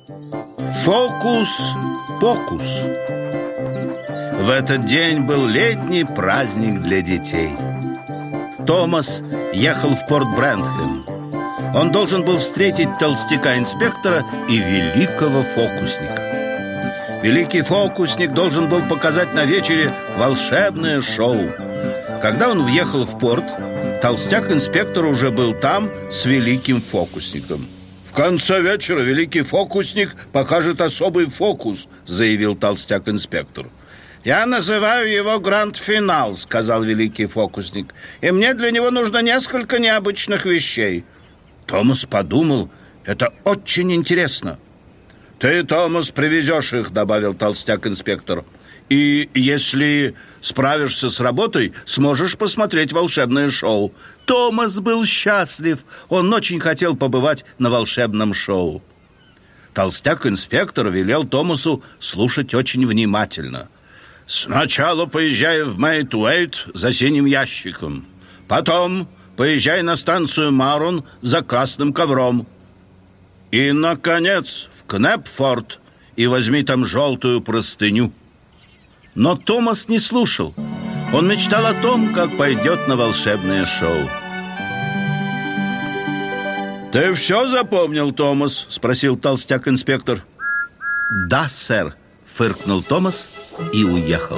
Фокус-покус. В этот день был летний праздник для детей. Томас ехал в порт Брентхэм. Он должен был встретить толстяка-инспектора и великого фокусника. Великий фокусник должен был показать на вечере волшебное шоу. Когда он въехал в порт, толстяк-инспектор уже был там с великим фокусником. «В конце вечера великий фокусник покажет особый фокус», — заявил толстяк-инспектор. «Я называю его гранд-финал», — сказал великий фокусник. «И мне для него нужно несколько необычных вещей». Томас подумал, это очень интересно. «Ты, Томас, привезешь их», — добавил толстяк-инспектор. «И если справишься с работой, сможешь посмотреть волшебное шоу». Томас был счастлив. Он очень хотел побывать на волшебном шоу. Толстяк-инспектор велел Томасу слушать очень внимательно. «Сначала поезжай в Мэйт-Уэйт за синим ящиком. Потом поезжай на станцию Марон за красным ковром. И, наконец, в Кнепфорд и возьми там желтую простыню». Но Томас не слушал. Он мечтал о том, как пойдет на волшебное шоу. «Ты все запомнил, Томас?» — спросил толстяк-инспектор. «Да, сэр», — фыркнул Томас и уехал.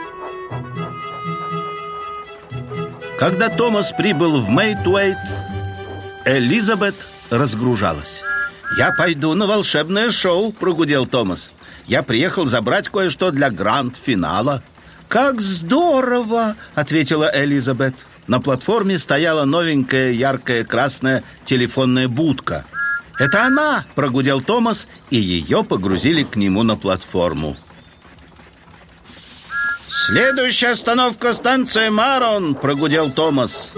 Когда Томас прибыл в Мэйт-Уэйт, Элизабет разгружалась. «Я пойду на волшебное шоу», — прогудел Томас. «Я приехал забрать кое-что для гранд-финала». «Как здорово!» — ответила Элизабет. На платформе стояла новенькая яркая красная телефонная будка. «Это она!» — прогудел Томас, и ее погрузили к нему на платформу. «Следующая остановка — станция Марон!» — прогудел Томас.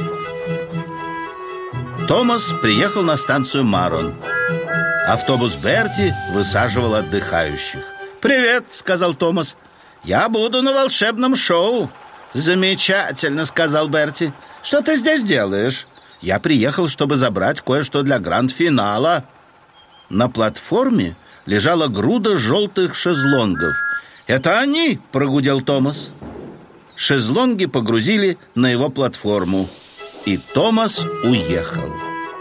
Томас приехал на станцию Марон. Автобус Берти высаживал отдыхающих. «Привет!» — сказал Томас. «Я буду на волшебном шоу». «Замечательно!» — сказал Берти. «Что ты здесь делаешь?» «Я приехал, чтобы забрать кое-что для гранд-финала». На платформе лежала груда желтых шезлонгов. «Это они!» — прогудел Томас. Шезлонги погрузили на его платформу, и Томас уехал.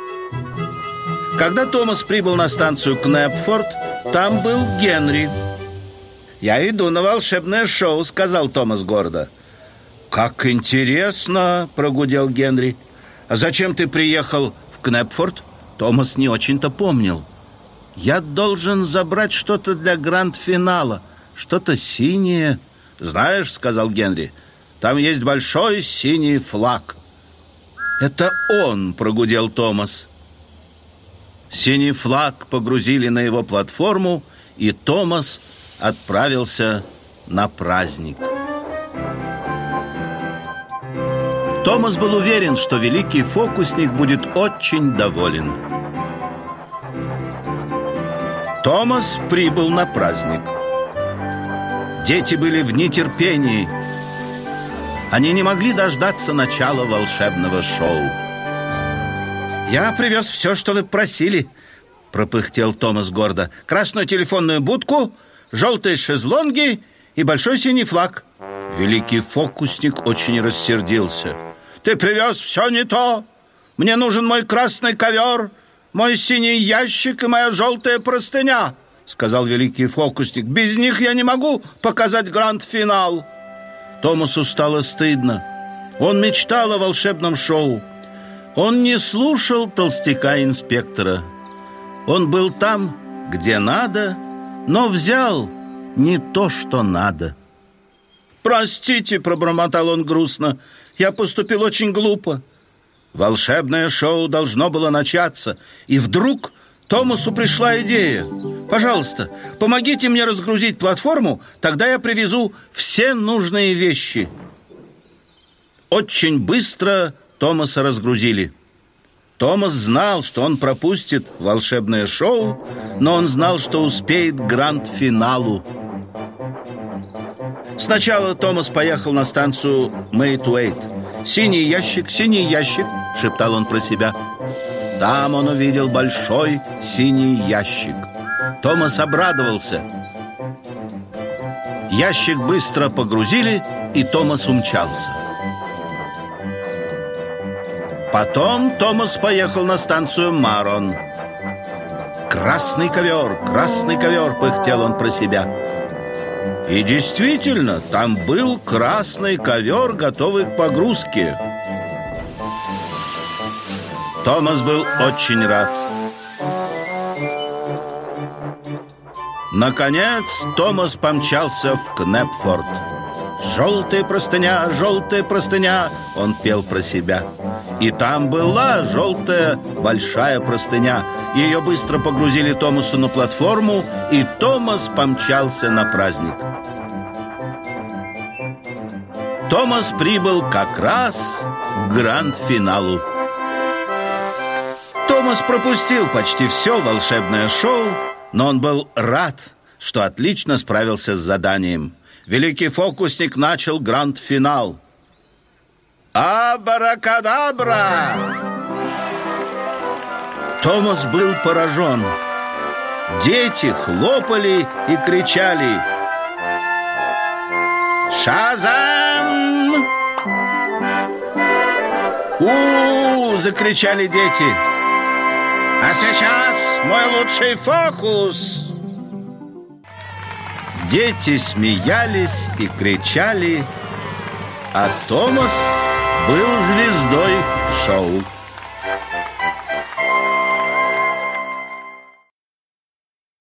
Когда Томас прибыл на станцию Кнепфорд, там был Генри. «Я иду на волшебное шоу», — сказал Томас гордо. «Как интересно!» — прогудел Генри. «А зачем ты приехал в Кнепфорд?» Томас не очень-то помнил. «Я должен забрать что-то для гранд-финала, что-то синее». «Знаешь», — сказал Генри, — «там есть большой синий флаг». «Это он!» — прогудел Томас. Синий флаг погрузили на его платформу, и Томас отправился на праздник. Томас был уверен, что великий фокусник будет очень доволен. Томас прибыл на праздник. Дети были в нетерпении. Они не могли дождаться начала волшебного шоу. «Я привез все, что вы просили», — пропыхтел Томас гордо. «Красную телефонную будку, желтые шезлонги и большой синий флаг». Великий фокусник очень рассердился. «Ты привез все не то. Мне нужен мой красный ковер, мой синий ящик и моя желтая простыня», — сказал великий фокусник. «Без них я не могу показать гранд-финал». Томасу стало стыдно. Он мечтал о волшебном шоу. Он не слушал толстяка-инспектора. Он был там, где надо, но взял не то, что надо. «Простите», — пробормотал он грустно, — «я поступил очень глупо». Волшебное шоу должно было начаться, и вдруг Томасу пришла идея. «Пожалуйста, помогите мне разгрузить платформу, тогда я привезу все нужные вещи». Очень быстро Томаса разгрузили. Томас знал, что он пропустит волшебное шоу, но он знал, что успеет к гранд-финалу. Сначала Томас поехал на станцию Мэйт-Уэйт. синий ящик», — шептал он про себя. Там он увидел большой синий ящик. Томас обрадовался. Ящик быстро погрузили, и Томас умчался. Потом Томас поехал на станцию Марон. красный ковер!» — пыхтел он про себя. И действительно, там был красный ковер, готовый к погрузке. Томас был очень рад. Наконец, Томас помчался в Кнепфорд. желтая простыня!» — он пел про себя. И там была желтая большая простыня. Ее быстро погрузили Томасу на платформу, и Томас помчался на праздник. Томас прибыл как раз к гранд-финалу. Томас пропустил почти все волшебное шоу, но он был рад, что отлично справился с заданием. Великий фокусник начал гранд-финал. Абракадабра! Томас был поражен. Дети хлопали и кричали: «Шазам!» «У-у-у!» — закричали дети. «А сейчас мой лучший фокус!» Дети смеялись и кричали, а Томас был звездой шоу.